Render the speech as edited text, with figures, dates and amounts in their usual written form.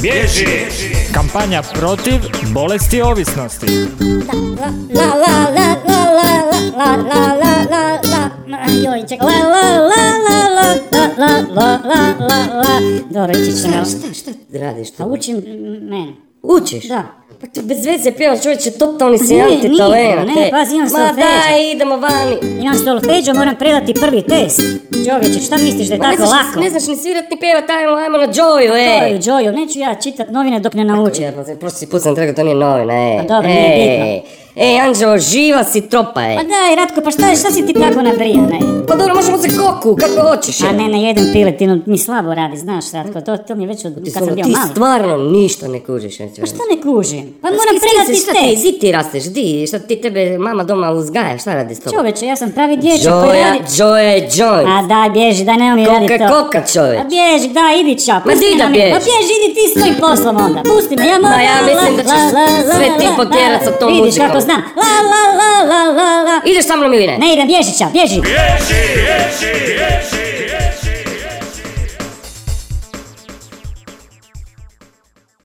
Bježi! Kampanja protiv bolesti ovisnosti. La la la la la la la la la la. Joj, čekaj. La la la la la la la la la la. Dobro, ići ćemo. Šta radiš tu? A učim mene. Učiš? Da. Pa ti bez veze pjevaš, čovječe, totalni si antitalent. Ne, pazi, imam solfeđo. Ma daj, idemo vani. Imam solfeđo, moram predati prvi test. Čovječe, šta misliš da je tako lako? Ne znaš ni svirat ni pjevat, ajmo na Joju, Joju, neću ja čitat novine dok ne naučim. Prošli put sam rekao, to nije novina, Pa dobro, nije bitno. Anđelo, živa si tropa, Pa daj, Ratko, pa šta si ti tako nabrijan, Pa dobro, možemo se koku, kako hoćeš, A ne jedem piletinu, mi slabo radi, znaš, Ratko, to mi je već od kad sam bio mali. Ti stvarno ništa ne kužiš, Pa šta ne kužim? Pa moram predati test. Di ti rasteš, šta ti tebe mama doma uzgaja, šta radi s tobom? Čoveče, ja sam pravi dječak koji radi... Joja je joint. A daj, bježi, daj, nemoj mi radi to. Koka, čoveč. A bježi, daj, idi ča, Ma di da bježi? Pa bježi, idi ti s tvojim poslom onda, pusti me, ja moram... Ma ja mislim da ćeš sve ti potjerat sa tom muzikom. Vidiš kako znam, la. Ideš sa mnom ili ne? Ne idem, bježi ča, bježi. Bježi!